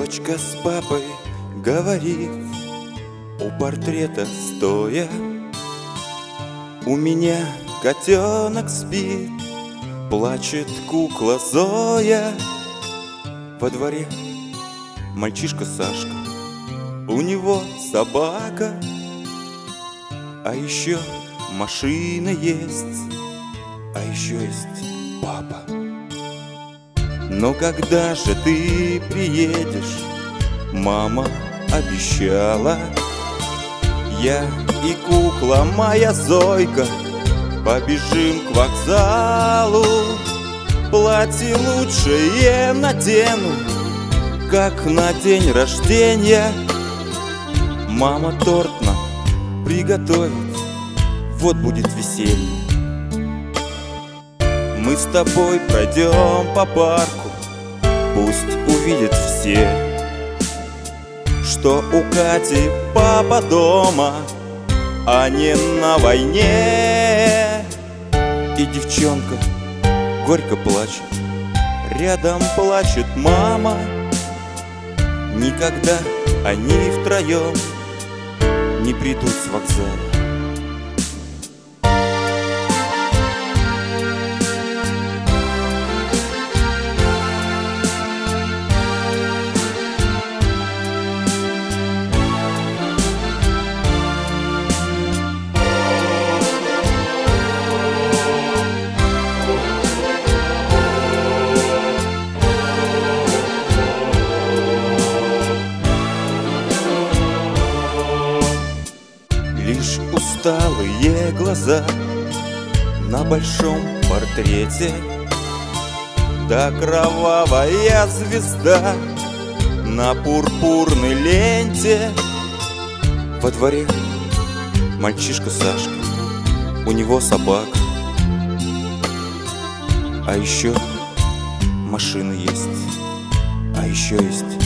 Дочка с папой говорит, у портрета стоя: у меня котенок спит, плачет кукла Зоя. Во дворе мальчишка Сашка, у него собака, а еще машина есть, а еще есть папа. Но когда же ты приедешь? Мама обещала. Я и кукла моя Зойка побежим к вокзалу. Платье лучшее надену, как на день рождения. Мама торт нам приготовит, вот будет веселье. Мы с тобой пройдем по парку, пусть увидят все, что у Кати папа дома, а не на войне. И девчонка горько плачет, рядом плачет мама. Никогда они втроем не придут с вокзала. Лишь усталые глаза на большом портрете, да кровавая звезда на пурпурной ленте. Во дворе мальчишка Сашка, у него собака, а еще машина есть, а еще есть